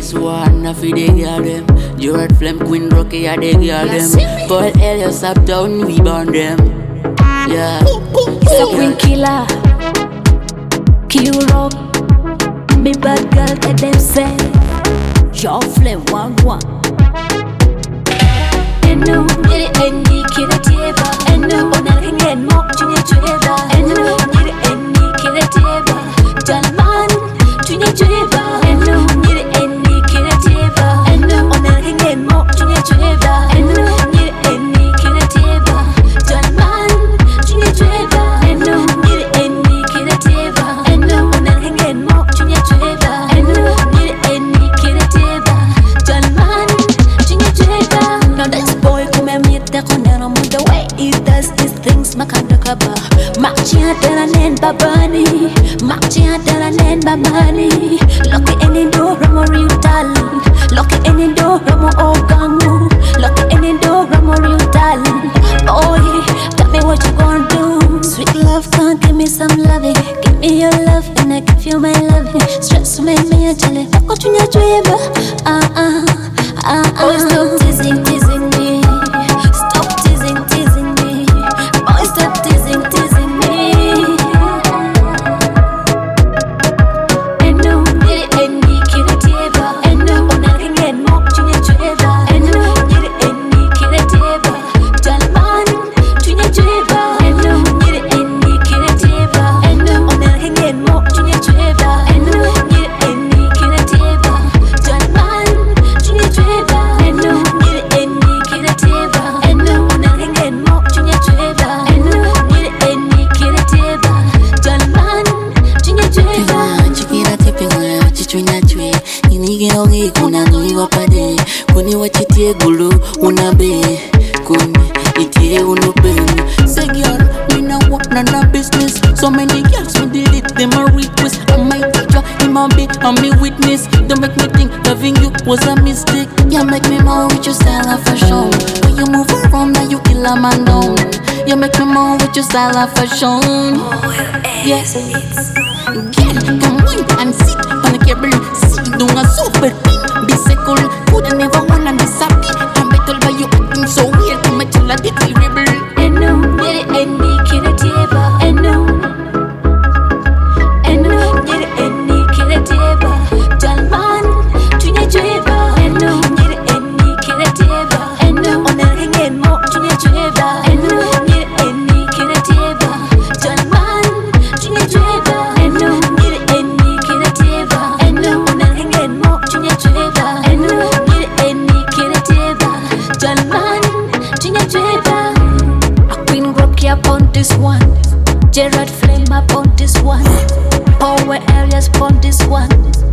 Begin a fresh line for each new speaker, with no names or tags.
this one, I feel the girl them. Gerard Flem, Queen Rocky, I the girl them. Paul Elias up down, we burn them. Yeah.
So Queen Killer, Q-Rock, me bad girl that them say. Gerard Flem, one. Eno, nire eni kire teba. Eno, ona hingen mo, junye teba. Eno, nire eni kire teba. Jalman, junye teba. Eno, nire eni kire teba. Eno, ona hingen mo, junye teba. Eno, nire eni kire teba. Jalman, junye teba. Eno, nire eni kire teba. Eno, ona hingen mo, junye teba. Eno, nire eni kire teba. Jalman, junye teba. Now this boy come and meet the corner on the way. He does these things, makanda kaba. Makchia teranen babani, makchia teranen babani. Lucky any door, ramo real talent. Lucky any door, ramo ogangu. Lucky any door, ramo real talent. Boy, tell me what you gonna do. Sweet love, can't give me some loving. Give me your love and I give you my loving. Stress to make me a jelly. What you need to ever? Boy, stop teasing me. Stop teasing me. Boy, stop teasing me. Eno, nire eni kire teba. Eno, ona hingen mo, junye teba. Eno, nire eni kire teba. Jalman, junye teba. Eno, nire eni kire teba. Eno, ona hingen mo, junye teba. Eno, nire eni kire teba. Jalman, junye teba. Eno, nire eni kire teba. Eno, ona hingen mo, junye teba. Eno, nire eni kire teba. Jalman, junye teba.
Chikira tepe ngoya chichunya chwe. Inige ogi kuna nui wapade. Kuni wachitie gulu unabe. Kuni itie unuben. Say girl, we no work none of business. So many girls me delete them a request. I might teacher, him a be a me witness. Don't make me think loving you was a mistake. You make me more with your style of fashion. When you move around now you kill a man down. You make me more with your style of fashion. Yes. Girl, come wine and sit on the cable. See, doing a super thing. Be cool, could never wanna disappear. I'm better by you acting so weird. I'm a chill a little rebel.
Eno, nire eni kire teba. Eno, nire eni kire teba. Jalman, junye teba. Eno, nire eni kire teba. Eno, ona hingen mo, junye teba. Eno, nire eni kire teba. Jalman, junye teba. Eno, nire eni kire teba. Eno, ona hingen mo, junye teba. Eno, nire eni kire teba. Jalman, junye teba. Queen Rocky up on this one. Gerard Flame up on this one. Power Elias on this one.